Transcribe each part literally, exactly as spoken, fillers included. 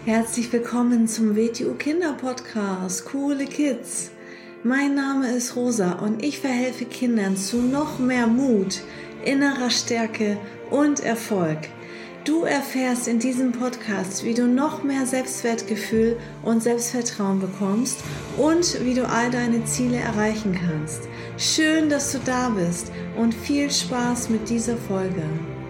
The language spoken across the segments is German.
Herzlich willkommen zum W T U Kinder Podcast, Coole Kids. Mein Name ist Rosa und ich verhelfe Kindern zu noch mehr Mut, innerer Stärke und Erfolg. Du erfährst in diesem Podcast, wie du noch mehr Selbstwertgefühl und Selbstvertrauen bekommst und wie du all deine Ziele erreichen kannst. Schön, dass du da bist und viel Spaß mit dieser Folge.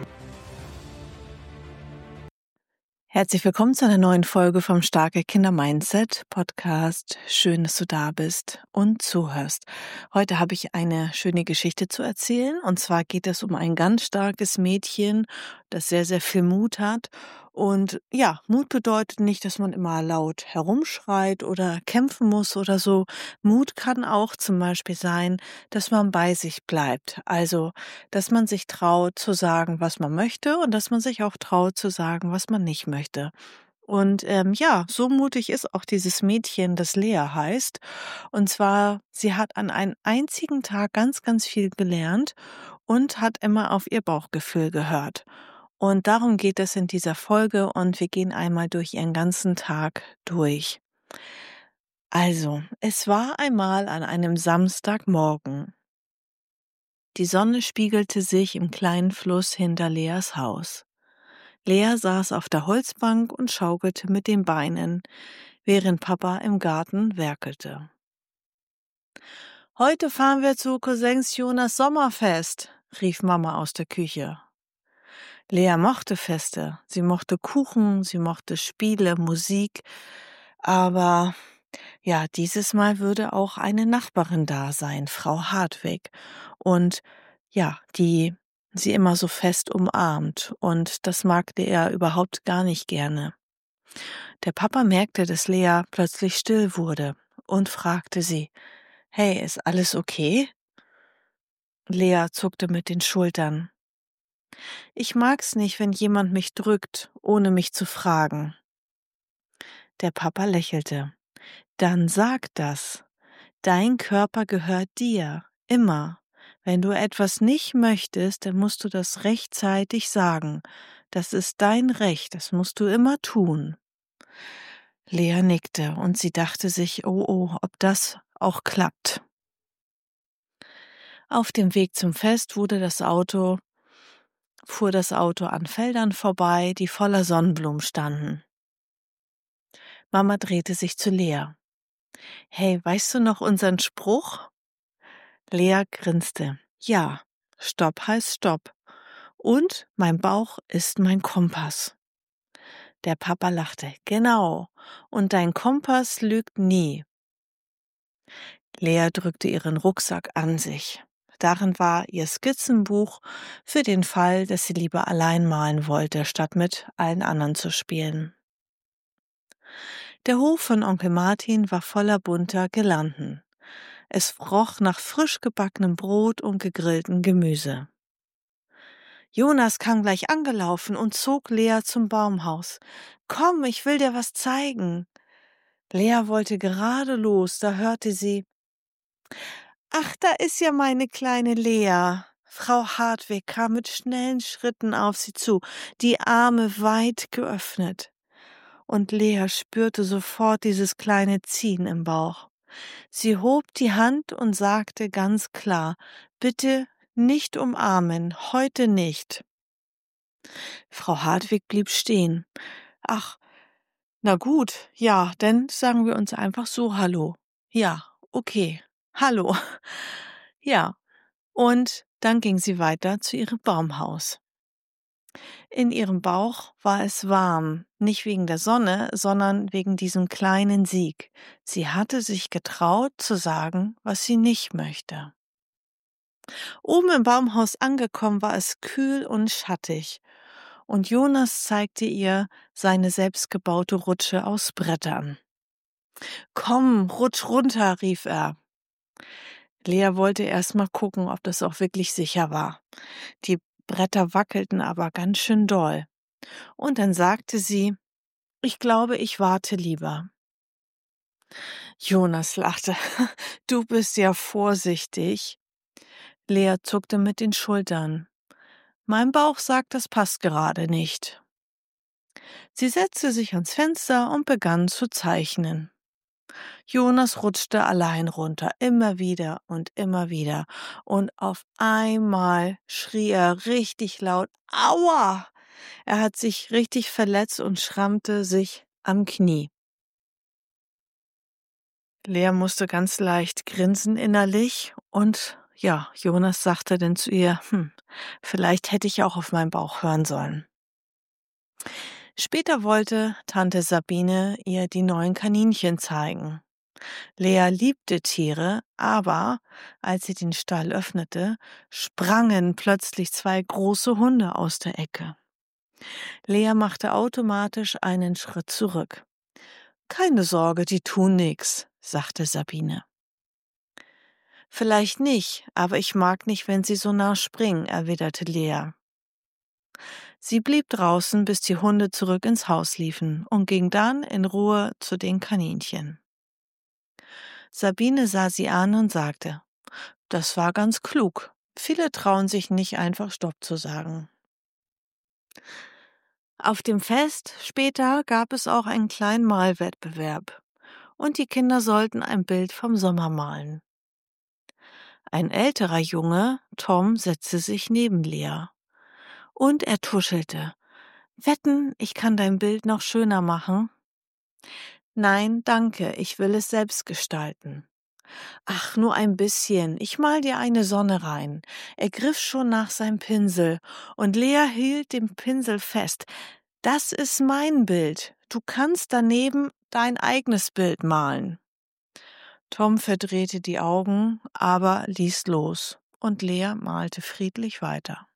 Herzlich willkommen zu einer neuen Folge vom Starke Kinder Mindset Podcast. Schön, dass du da bist und zuhörst. Heute habe ich eine schöne Geschichte zu erzählen, und zwar geht es um ein ganz starkes Mädchen, das sehr, sehr viel Mut hat. Und ja, Mut bedeutet nicht, dass man immer laut herumschreit oder kämpfen muss oder so. Mut kann auch zum Beispiel sein, dass man bei sich bleibt. Also, dass man sich traut zu sagen, was man möchte, und dass man sich auch traut zu sagen, was man nicht möchte. Und ähm, ja, so mutig ist auch dieses Mädchen, das Lea heißt. Und zwar, sie hat an einem einzigen Tag ganz, ganz viel gelernt und hat immer auf ihr Bauchgefühl gehört. Und darum geht es in dieser Folge, und wir gehen einmal durch ihren ganzen Tag durch. Also, es war einmal an einem Samstagmorgen. Die Sonne spiegelte sich im kleinen Fluss hinter Leas Haus. Lea saß auf der Holzbank und schaukelte mit den Beinen, während Papa im Garten werkelte. »Heute fahren wir zu Cousins Jonas Sommerfest«, rief Mama aus der Küche. Lea mochte Feste, sie mochte Kuchen, sie mochte Spiele, Musik, aber ja, dieses Mal würde auch eine Nachbarin da sein, Frau Hartwig, und ja, die sie immer so fest umarmt, und das mag Lea überhaupt gar nicht gerne. Der Papa merkte, dass Lea plötzlich still wurde und fragte sie: »Hey, ist alles okay?« Lea zuckte mit den Schultern. »Ich mag's nicht, wenn jemand mich drückt, ohne mich zu fragen.« Der Papa lächelte. »Dann sag das. Dein Körper gehört dir, immer. Wenn du etwas nicht möchtest, dann musst du das rechtzeitig sagen. Das ist dein Recht, das musst du immer tun.« Lea nickte, und sie dachte sich, oh oh, ob das auch klappt. Auf dem Weg zum Fest wurde das Auto, fuhr das Auto an Feldern vorbei, die voller Sonnenblumen standen. Mama drehte sich zu Lea. »Hey, weißt du noch unseren Spruch?« Lea grinste. »Ja, Stopp heißt Stopp. Und mein Bauch ist mein Kompass.« Der Papa lachte. »Genau. Und dein Kompass lügt nie.« Lea drückte ihren Rucksack an sich. Darin war ihr Skizzenbuch für den Fall, dass sie lieber allein malen wollte, statt mit allen anderen zu spielen. Der Hof von Onkel Martin war voller bunter Girlanden. Es roch nach frisch gebackenem Brot und gegrilltem Gemüse. Jonas kam gleich angelaufen und zog Lea zum Baumhaus. »Komm, ich will dir was zeigen.« Lea wollte gerade los, da hörte sie: »Ach, da ist ja meine kleine Lea.« Frau Hartwig kam mit schnellen Schritten auf sie zu, die Arme weit geöffnet. Und Lea spürte sofort dieses kleine Ziehen im Bauch. Sie hob die Hand und sagte ganz klar: »Bitte nicht umarmen, heute nicht.« Frau Hartwig blieb stehen. »Ach, na gut, ja, dann sagen wir uns einfach so Hallo. Ja, okay, hallo.« Ja, und dann ging sie weiter zu ihrem Baumhaus. In ihrem Bauch war es warm, nicht wegen der Sonne, sondern wegen diesem kleinen Sieg. Sie hatte sich getraut zu sagen, was sie nicht möchte. Oben im Baumhaus angekommen war es kühl und schattig, und Jonas zeigte ihr seine selbstgebaute Rutsche aus Brettern. »Komm, rutsch runter«, rief er. Lea wollte erst mal gucken, ob das auch wirklich sicher war. Die Bretter wackelten aber ganz schön doll. Und dann sagte sie: »Ich glaube, ich warte lieber.« Jonas lachte. »Du bist ja vorsichtig.« Lea zuckte mit den Schultern. »Mein Bauch sagt, das passt gerade nicht.« Sie setzte sich ans Fenster und begann zu zeichnen. Jonas rutschte allein runter, immer wieder und immer wieder. Und auf einmal schrie er richtig laut, Aua! Er hat sich richtig verletzt und schrammte sich am Knie. Lea musste ganz leicht grinsen innerlich und ja, Jonas sagte dann zu ihr, hm, vielleicht hätte ich auch auf meinen Bauch hören sollen. Später wollte Tante Sabine ihr die neuen Kaninchen zeigen. Lea liebte Tiere, aber als sie den Stall öffnete, sprangen plötzlich zwei große Hunde aus der Ecke. Lea machte automatisch einen Schritt zurück. »Keine Sorge, die tun nix«, sagte Sabine. »Vielleicht nicht, aber ich mag nicht, wenn sie so nah springen«, erwiderte Lea. Sie blieb draußen, bis die Hunde zurück ins Haus liefen und ging dann in Ruhe zu den Kaninchen. Sabine sah sie an und sagte, »Das war ganz klug. Viele trauen sich nicht einfach Stopp zu sagen.« Auf dem Fest später gab es auch einen kleinen Malwettbewerb und die Kinder sollten ein Bild vom Sommer malen. Ein älterer Junge, Tom, setzte sich neben Lea und er tuschelte. »Wetten, ich kann dein Bild noch schöner machen?« »Nein, danke, ich will es selbst gestalten.« »Ach, nur ein bisschen, ich mal dir eine Sonne rein.« Er griff schon nach seinem Pinsel und Lea hielt den Pinsel fest. »Das ist mein Bild, du kannst daneben dein eigenes Bild malen.« Tom verdrehte die Augen, aber ließ los und Lea malte friedlich weiter.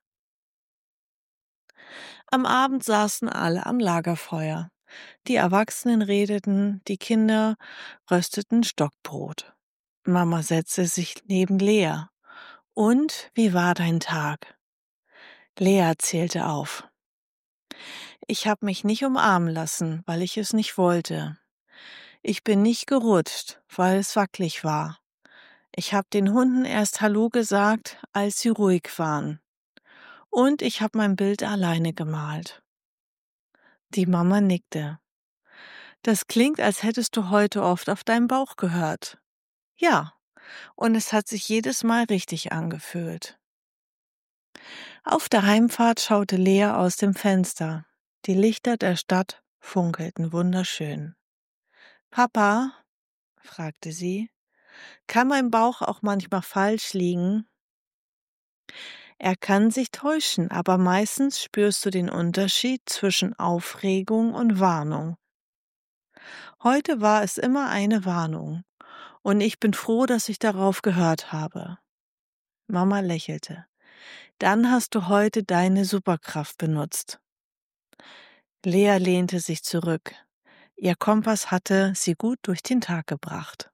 Am Abend saßen alle am Lagerfeuer. Die Erwachsenen redeten, die Kinder rösteten Stockbrot. Mama setzte sich neben Lea. »Und, wie war dein Tag?« Lea zählte auf. »Ich habe mich nicht umarmen lassen, weil ich es nicht wollte. Ich bin nicht gerutscht, weil es wackelig war. Ich habe den Hunden erst Hallo gesagt, als sie ruhig waren. Und ich habe mein Bild alleine gemalt.« Die Mama nickte. »Das klingt, als hättest du heute oft auf deinen Bauch gehört.« »Ja, und es hat sich jedes Mal richtig angefühlt.« Auf der Heimfahrt schaute Lea aus dem Fenster. Die Lichter der Stadt funkelten wunderschön. »Papa«, fragte sie, »kann mein Bauch auch manchmal falsch liegen?« Er kann sich täuschen, aber meistens spürst du den Unterschied zwischen Aufregung und Warnung. Heute war es immer eine Warnung, und ich bin froh, dass ich darauf gehört habe. Mama lächelte. Dann hast du heute deine Superkraft benutzt. Lea lehnte sich zurück. Ihr Kompass hatte sie gut durch den Tag gebracht.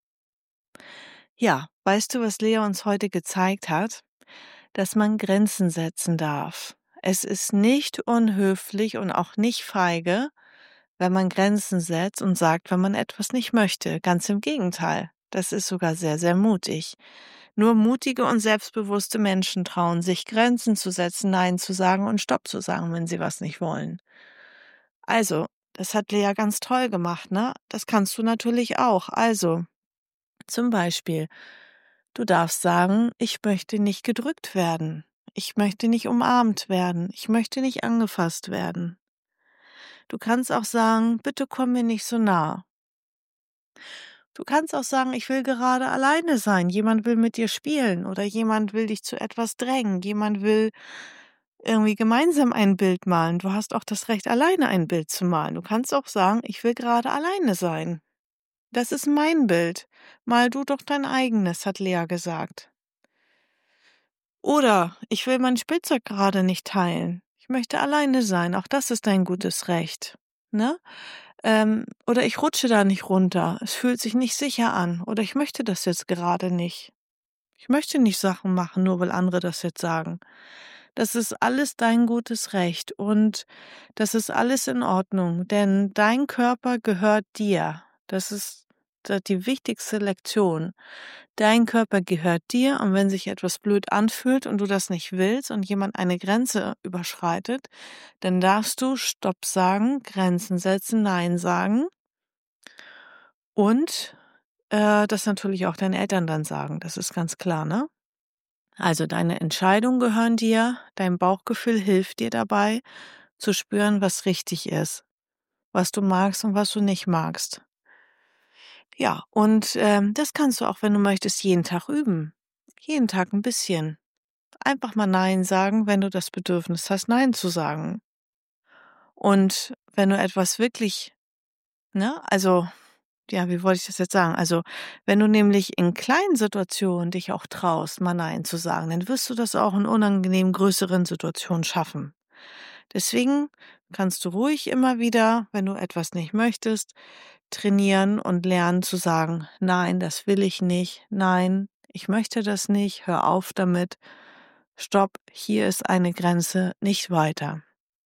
Ja, weißt du, was Lea uns heute gezeigt hat? Dass man Grenzen setzen darf. Es ist nicht unhöflich und auch nicht feige, wenn man Grenzen setzt und sagt, wenn man etwas nicht möchte. Ganz im Gegenteil. Das ist sogar sehr, sehr mutig. Nur mutige und selbstbewusste Menschen trauen sich, Grenzen zu setzen, Nein zu sagen und Stopp zu sagen, wenn sie was nicht wollen. Also, das hat Lea ganz toll gemacht, ne? Das kannst du natürlich auch. Also, zum Beispiel, du darfst sagen, ich möchte nicht gedrückt werden. Ich möchte nicht umarmt werden. Ich möchte nicht angefasst werden. Du kannst auch sagen, bitte komm mir nicht so nah. Du kannst auch sagen, ich will gerade alleine sein. Jemand will mit dir spielen oder jemand will dich zu etwas drängen. Jemand will irgendwie gemeinsam ein Bild malen. Du hast auch das Recht, alleine ein Bild zu malen. Du kannst auch sagen, ich will gerade alleine sein. Das ist mein Bild. Mal du doch dein eigenes, hat Lea gesagt. Oder ich will mein Spielzeug gerade nicht teilen. Ich möchte alleine sein. Auch das ist ein gutes Recht. Ne? Ähm, oder ich rutsche da nicht runter. Es fühlt sich nicht sicher an. Oder ich möchte das jetzt gerade nicht. Ich möchte nicht Sachen machen, nur weil andere das jetzt sagen. Das ist alles dein gutes Recht und das ist alles in Ordnung, denn dein Körper gehört dir. Das ist die wichtigste Lektion. Dein Körper gehört dir und wenn sich etwas blöd anfühlt und du das nicht willst und jemand eine Grenze überschreitet, dann darfst du Stopp sagen, Grenzen setzen, Nein sagen und äh, das natürlich auch deinen Eltern dann sagen. Das ist ganz klar, ne? Also deine Entscheidungen gehören dir, dein Bauchgefühl hilft dir dabei, zu spüren, was richtig ist, was du magst und was du nicht magst. Ja, und ähm, das kannst du auch, wenn du möchtest, jeden Tag üben. Jeden Tag ein bisschen. Einfach mal Nein sagen, wenn du das Bedürfnis hast, Nein zu sagen. Und wenn du etwas wirklich, ne, also, ja, wie wollte ich das jetzt sagen? Also, wenn du nämlich in kleinen Situationen dich auch traust, mal Nein zu sagen, dann wirst du das auch in unangenehm größeren Situationen schaffen. Deswegen kannst du ruhig immer wieder, wenn du etwas nicht möchtest, trainieren und lernen zu sagen, nein, das will ich nicht, nein, ich möchte das nicht, hör auf damit, stopp, hier ist eine Grenze, nicht weiter.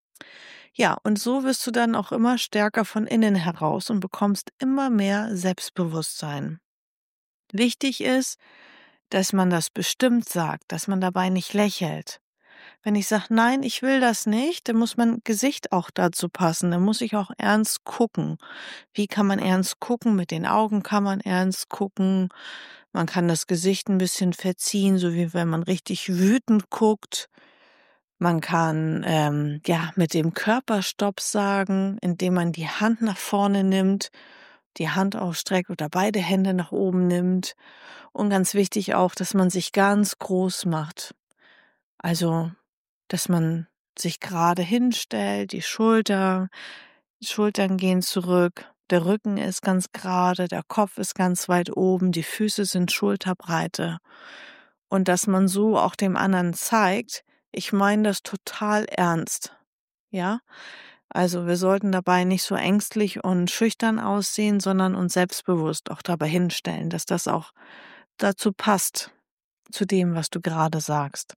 Ja, und so wirst du dann auch immer stärker von innen heraus und bekommst immer mehr Selbstbewusstsein. Wichtig ist, dass man das bestimmt sagt, dass man dabei nicht lächelt. Wenn ich sage, nein, ich will das nicht, dann muss mein Gesicht auch dazu passen. Dann muss ich auch ernst gucken. Wie kann man ernst gucken? Mit den Augen kann man ernst gucken. Man kann das Gesicht ein bisschen verziehen, so wie wenn man richtig wütend guckt. Man kann ähm, ja mit dem Körper Stopp sagen, indem man die Hand nach vorne nimmt, die Hand ausstreckt oder beide Hände nach oben nimmt. Und ganz wichtig auch, dass man sich ganz groß macht. Also, dass man sich gerade hinstellt, die Schulter, die Schultern gehen zurück, der Rücken ist ganz gerade, der Kopf ist ganz weit oben, die Füße sind Schulterbreite. Und dass man so auch dem anderen zeigt, ich meine das total ernst. Ja? Also wir sollten dabei nicht so ängstlich und schüchtern aussehen, sondern uns selbstbewusst auch dabei hinstellen, dass das auch dazu passt, zu dem, was du gerade sagst.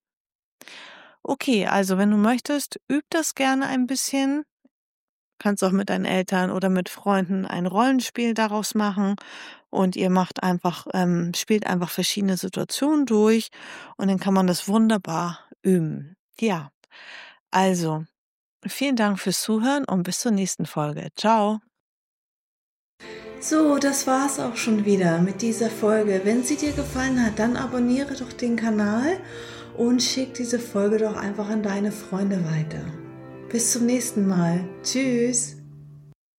Okay, also wenn du möchtest, üb das gerne ein bisschen. Kannst auch mit deinen Eltern oder mit Freunden ein Rollenspiel daraus machen und ihr macht einfach, ähm, spielt einfach verschiedene Situationen durch und dann kann man das wunderbar üben. Ja, also vielen Dank fürs Zuhören und bis zur nächsten Folge. Ciao. So, das war's auch schon wieder mit dieser Folge. Wenn sie dir gefallen hat, dann abonniere doch den Kanal und schick diese Folge doch einfach an deine Freunde weiter. Bis zum nächsten Mal. Tschüss.